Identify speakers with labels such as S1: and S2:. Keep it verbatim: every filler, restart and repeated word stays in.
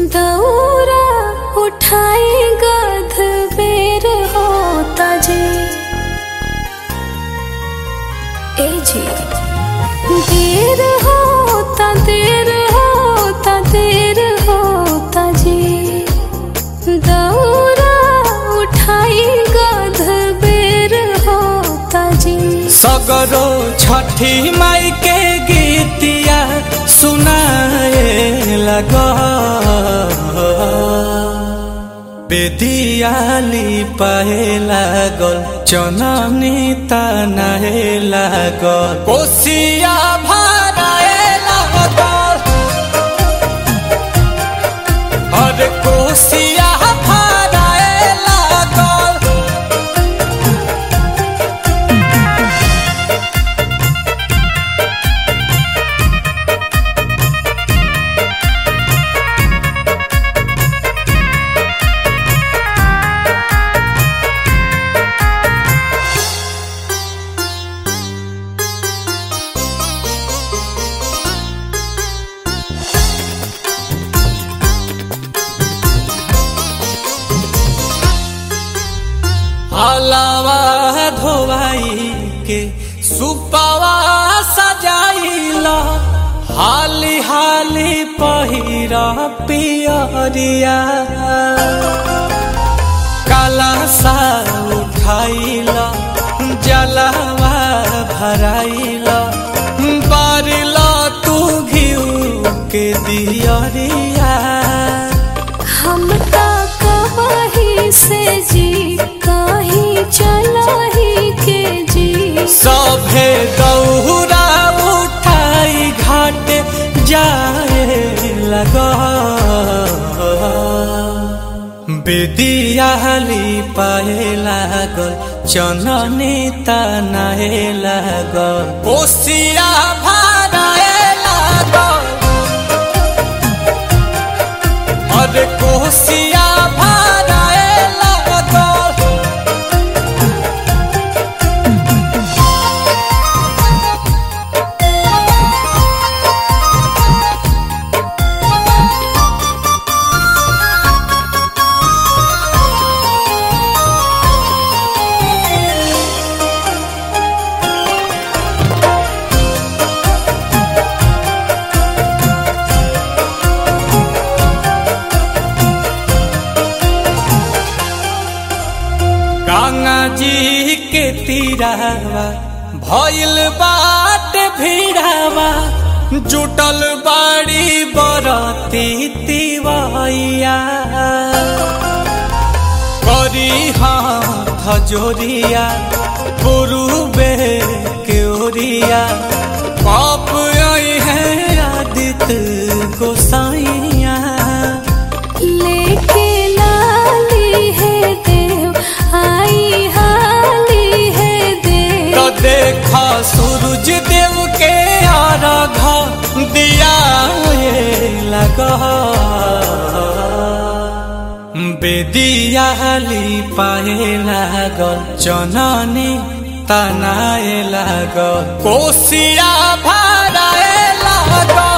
S1: दौरा उठाई गध बेर होता जी ए जी देर होता देर होता देर होता जी दौरा उठाई गध बेर होता जी।
S2: सगरो छठी माई के गीतिया सुनाए लगा बेदियाली पाए लागल चननी तनाए लागल कोसिया भराए लागल और कोसिया भराए लागल। हलावा धोवाई के सुपावा सजाइला हाली हाली पहिरा पियरिया काला सा उठाइला जलावा भराइला बारिला तू घिउ के दियरिया।
S1: हम ता कहीं से जी कहीं चला ही के जी
S2: सभे दौरा उठाई घाट जाए लगा बेदियाली पाए लागल चननी तनाए लागल कोसिया भराए लागल और कोसिया भराए लागल। गंगा जी के तीरावा भइल बाट भीड़ावा जुटल बाड़ी बरती तिवैया करी हाथ जोरिया पुरुबे के ओरिया पाप आई है आदित्य गोसाइया
S1: लेके लाली है देव आई हाली है देव
S2: तो देखा सूरज देव के आराधा दिया लगा बेदियाली पाए लागल चननी तनाए लागल कोसिया भराए लागल।